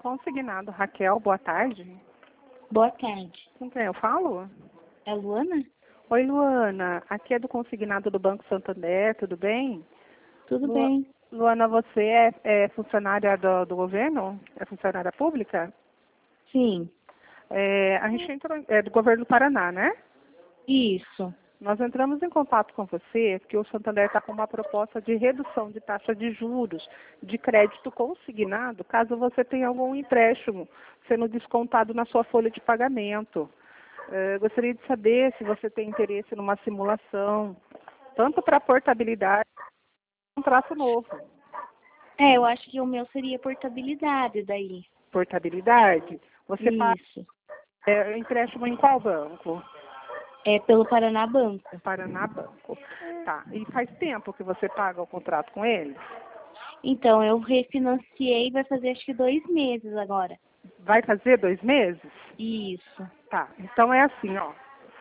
Consignado, Raquel, boa tarde. Boa tarde. Com quem eu falo? É a Luana? Oi, Luana. Aqui é do Consignado do Banco Santander, tudo bem? Tudo bem. Luana, você é funcionária do governo? É funcionária pública? Sim. A gente entrou, é do governo do Paraná, né? Isso. Nós entramos em contato com você porque o Santander está com uma proposta de redução de taxa de juros de crédito consignado, caso você tenha algum empréstimo sendo descontado na sua folha de pagamento. Gostaria de saber se você tem interesse numa simulação, tanto para portabilidade quanto contrato novo. Eu acho que o meu seria portabilidade daí. Portabilidade? Você faz Isso. empréstimo em qual banco? É pelo Paraná Banco. Paraná Banco. Tá. E faz tempo que você paga o contrato com eles? Então, eu refinanciei, vai fazer acho que 2 meses agora. Vai fazer 2 meses? Isso. Tá. Então é assim, ó.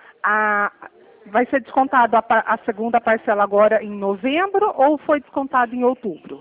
Vai ser descontado a segunda parcela agora em novembro ou foi descontado em outubro?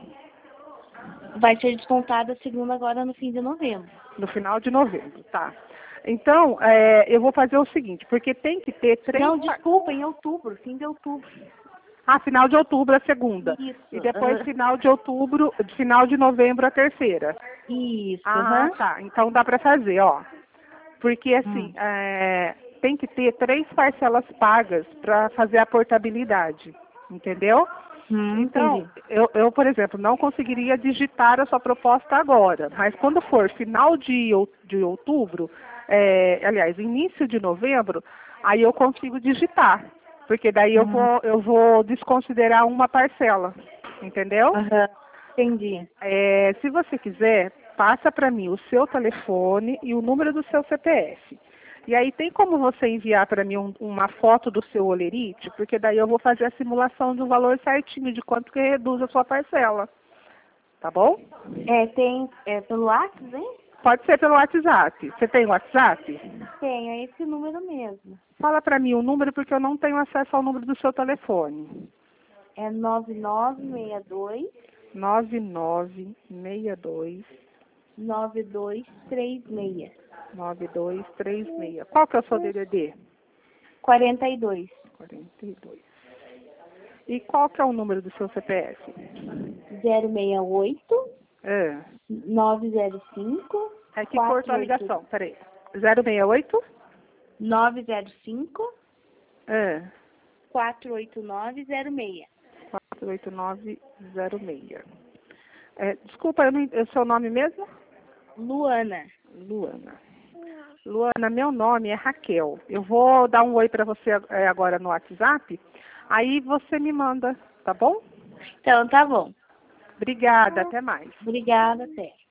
Vai ser descontada a segunda agora no fim de novembro. No final de novembro, tá. Então, eu vou fazer o seguinte, porque tem que ter 3... Não, desculpa, em outubro, fim de outubro. Final de outubro a segunda. Isso. E depois final de outubro, final de novembro a terceira. Isso. Tá. Então dá para fazer, ó. Porque assim, tem que ter 3 parcelas pagas para fazer a portabilidade, entendeu? Então, Entendi. eu, por exemplo, não conseguiria digitar a sua proposta agora, mas quando for final de outubro, aliás, início de novembro, aí eu consigo digitar, porque daí eu vou desconsiderar uma parcela, entendeu? Entendi. Se você quiser, passa para mim o seu telefone e o número do seu CPF. E aí tem como você enviar para mim uma foto do seu olerite, porque daí eu vou fazer a simulação de um valor certinho de quanto que reduz a sua parcela. Tá bom? Tem pelo WhatsApp, hein? Pode ser pelo WhatsApp. Você tem WhatsApp? Tenho, é esse número mesmo. Fala para mim o número porque eu não tenho acesso ao número do seu telefone. É 9962 9962 9236. 9236. Qual que é o seu DDD? 42. 42. E qual que é o número do seu CPF? 068 É. 905 É que cortou a ligação, peraí. 068? 905 É. 48906. 48906. Desculpa, o seu nome mesmo? Luana. Luana. Luana, meu nome é Raquel. Eu vou dar um oi para você agora no WhatsApp. Aí você me manda, tá bom? Então, tá bom. Obrigada, até mais. Obrigada, até.